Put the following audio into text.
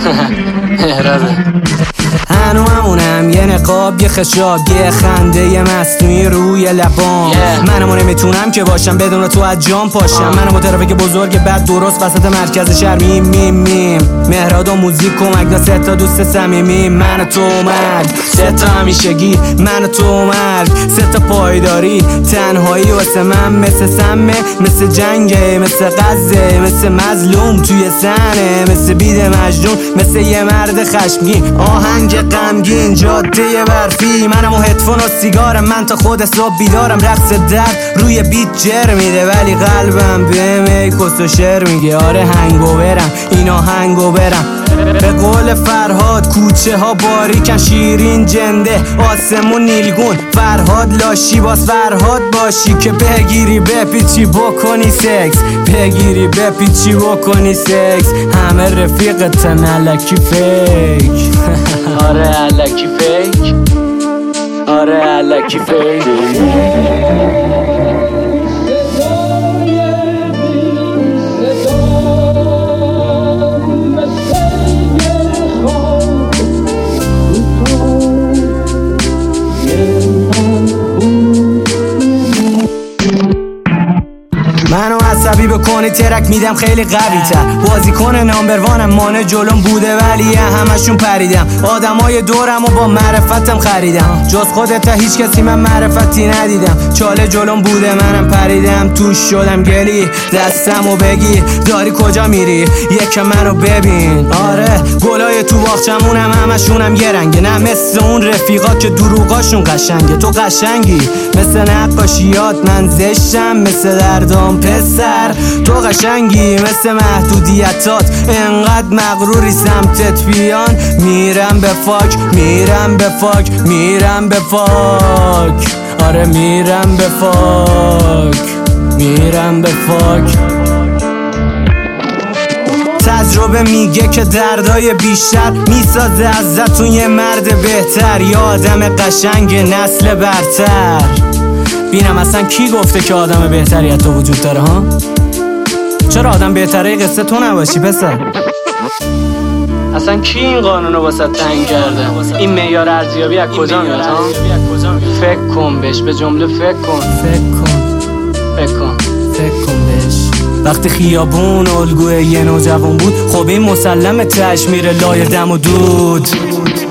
هنو همونم، یه نقاب، یه خشاب، یه خنده، یه مصنوعی روی لبام. منمو نمیتونم که باشم بدون تو از جام پاشم. منم ترافیک بزرگ بعد درست وسط مرکز شهر میم مهراد و موزیک کمک دا 3 تا دوست صمیمی. من و تو مرگ 3 تا همیشگی، من و تو مرگ 3 تا پایداری. تنهایی واسه من مثل سمه، مثل جنگه، مثل غزه، مثل مظلوم توی سنه، مثل بید مجنون، مثل یه مرد خشمگین. آهنگ غمگین، جاده برفی، منم و هدفون و سیگارم. من تا خود صبح بیدارم، رقص درد روی بیت جر میده، ولی قلبم بهم کس و شعر میگه. آره هنگوورم، اینا هنگوورم. به قول فرهاد کوچه ها باریکن، شیرین جنده، آسمون نیلگون. فرهاد لاشی باز فرهاد باشی که بگیری بپیچی بکنی سکس، بگیری بپیچی بکنی سکس. همه رفیقتن الکی فیک. آره الکی فیک، آره الکی فیک. منو عصبی بکنی ترک میدم خیلی قوی تر. بازیکن نامبروانم، مانع جلوم بوده ولی همشون پریدم. آدمای دورم و با معرفتم خریدم، جز خودت تا هیچ کسی من معرفتی ندیدم. چاله جلوم بوده منم پریدم، توش شدم گلی. دستمو بگیر داری کجا میری، یک منو ببین. آره گلای تو باغچمونم همشونم یه رنگه، نه مثل اون رفیقا که دروغاشون قشنگه. تو قشنگی مثل نقاشیات، من زشتم مثل دردام پسر. تو قشنگی مثل محدودیتات، انقدر مغروری سمتت بیان. میرم به فاک، میرم به فاک، میرم به فاک. آره میرم به فاک، میرم به فاک. تجربه میگه که دردای بیشتر میسازه ازتون یه مرد بهتر، یه آدم قشنگ نسل برتر. بینم اصلا کی گفته که آدم بهتری از تو وجود داره ها؟ چرا آدم بهتره قصه تو نباشی پسر؟ اصلا کی این قانونو واسه تعیین کرده؟ این معیار ارزیابی از کجا میاد ها؟ فکر کن بهش، به جمله فکر کن. فکر کن بهش. وقتی خیابون الگوی یه نوجوان بود، خب این مسلم تشمیر لای دم و دود.